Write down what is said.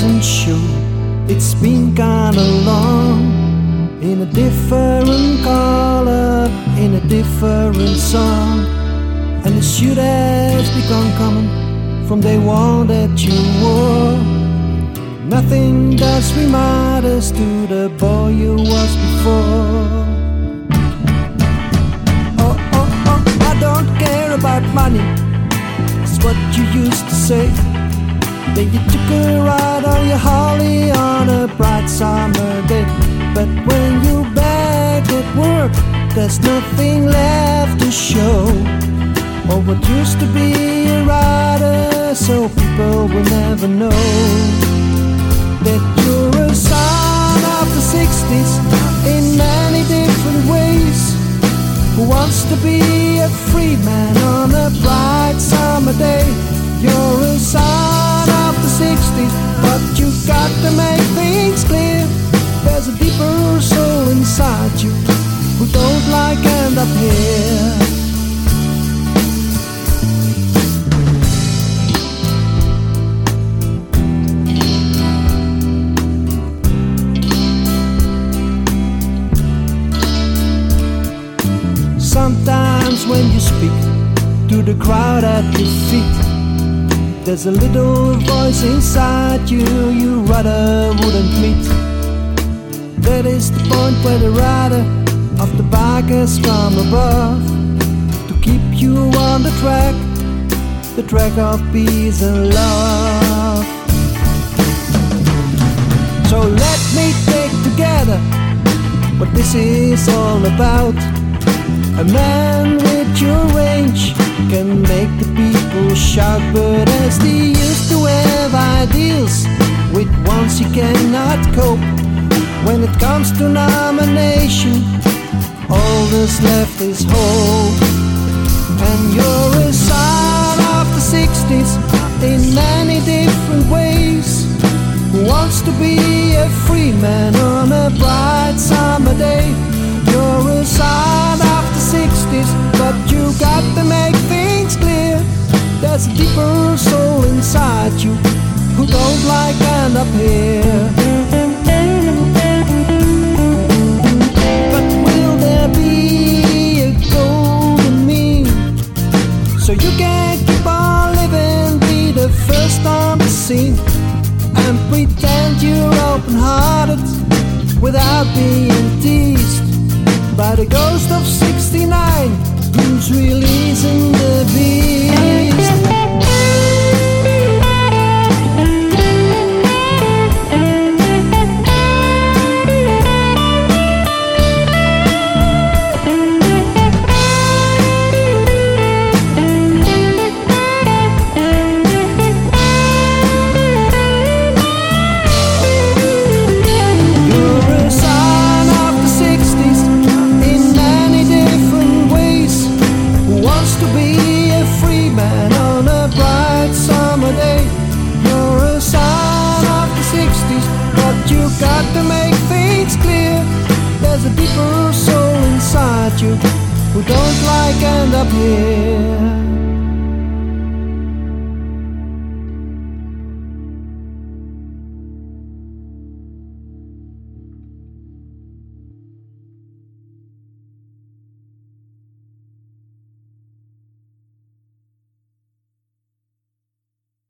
doesn't show. It's been kinda long, in a different color, in a different song. And the shoot has become common from day one that you wore. Nothing does remind us to the boy you was before. Oh, oh, oh, I don't care about money, that's what you used to say. Then you took a ride on your Harley on a bright summer day. But when you're back at work, there's nothing left to show. Or what used to be a rider, so people will never know that you're a son of the 60s in many different ways, who wants to be a free man on a bright summer day. You're a son of the 60s, but you got to make things clear. There's a deeper soul inside you who don't like end up here. Sometimes when you speak to the crowd at your feet, there's a little voice inside you you rather wouldn't meet. That is the point where the rider of the bike has come above to keep you on the track of peace and love. So let me take together what this is all about. A man with your range can make the people shout, but as they used to have ideals with ones you cannot cope. When it comes to nomination, all that's left is hope. And you're a son of the 60s in many different ways, who wants to be a free man on a bright summer day. You're a son of the 60s, but you got to make things clear. There's a deeper soul inside you who don't like end up here. But will there be a golden mean, so you can keep on living, be the first on the scene, and pretend you're open-hearted without being teased by the ghost of 69 who's releasing the beast? Got to make things clear. There's a deeper soul inside you who don't like end up here.